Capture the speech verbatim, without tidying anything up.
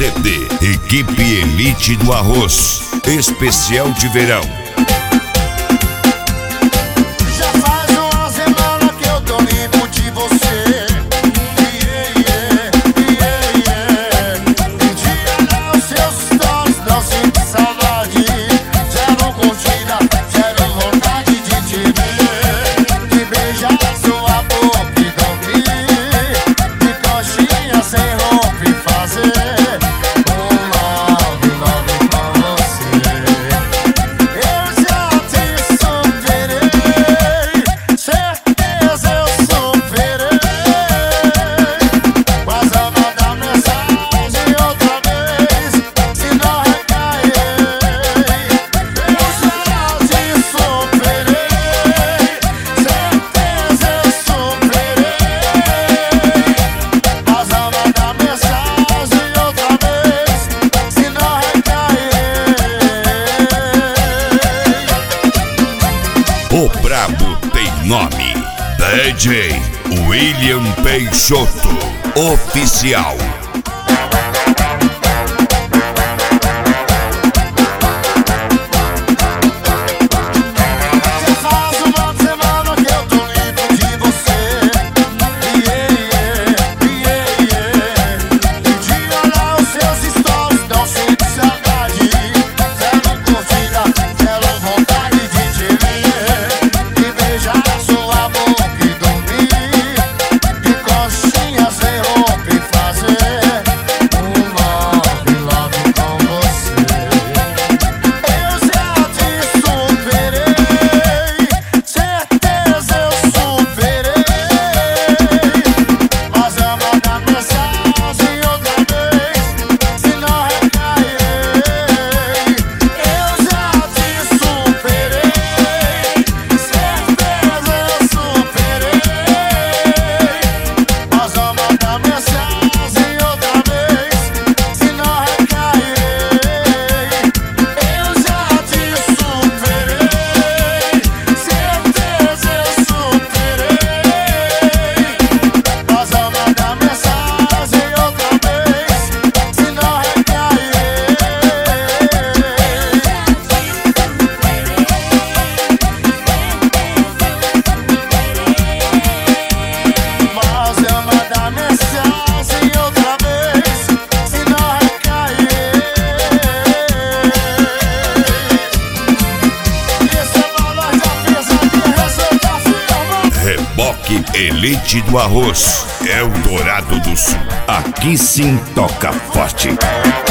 C D, Equipe Elite do Arroz, especial de verão. Já faz uma semana que eu tô limpo de você. Yeah, yeah, yeah, yeah. Pedi olhar os seus stories, não sinto saudade. Zero curtida, zero vontade de te ver. De beijar sua boca e dormir. De coxinha sem roupa e fazer O brabo tem nome, D J William Peixoto, oficial. Elite do Arroz, Eldorado do Sul. Aqui sim toca forte.